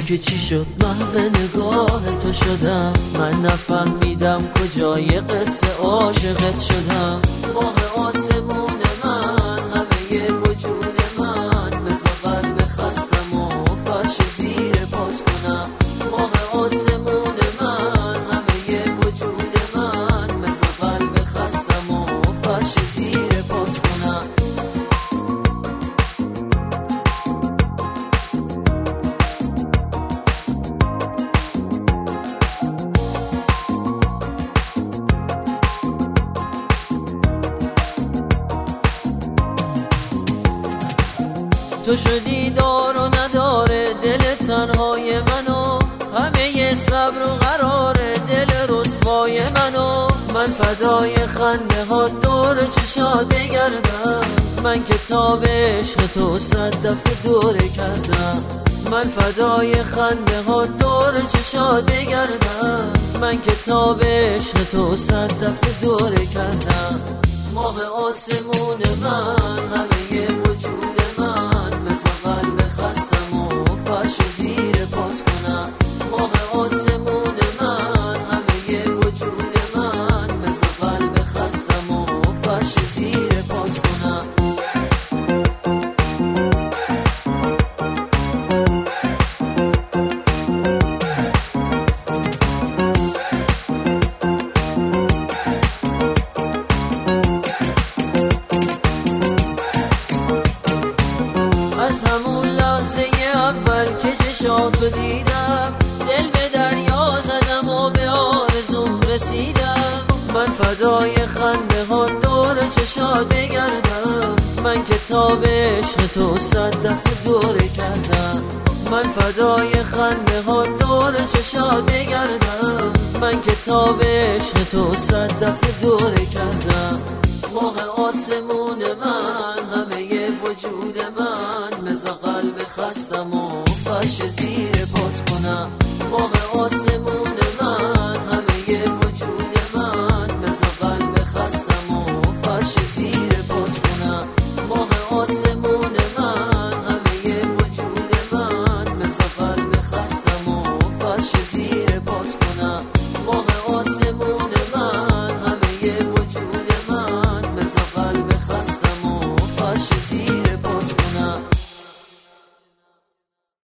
که چی شد محو نگاه تو شدم، من نفهمیدم کجای قصه عاشقت شدم. ماه آسمون من همه وجود من، بذار قلب خستم و فرش زیر پات کنم. ماه آسمون من همه وجود من، بذار قلب خستم و فرش زیر پات کنم. تو شدی دار و نداره دل تنهای منو، همه صبر و قرار دل رسوای منو. من فدای خنده ها دور چشات بگردم، من کتاب عشق تو 100 دفعه دوره کردم. من فدای خنده ها دور چشات بگردم، من کتاب عشق تو 100 دفعه دوره کردم. ماه آسمون من همه وجود من، بذار قلب خستم و فرش زیر پات کنم. ماه آسمون من همه وجود من، بذار قلب خستم و فرش زیر پات کنم. از همون لحظه اول که چشاتو دیدم، دل به دریا زدم و به آرزوم رسیدم. من فدای خنده ها دور چشات بگردم، من کتاب عشق تو 100 دفعه دوره کردم. من فدای خنده ها دور چشات بگردم، من کتاب عشق تو 100 دفعه دوره کردم. ماه آسمون من همه وجود من، بذار قلب خستم و فرش زیر پات کنم. ماه آسمون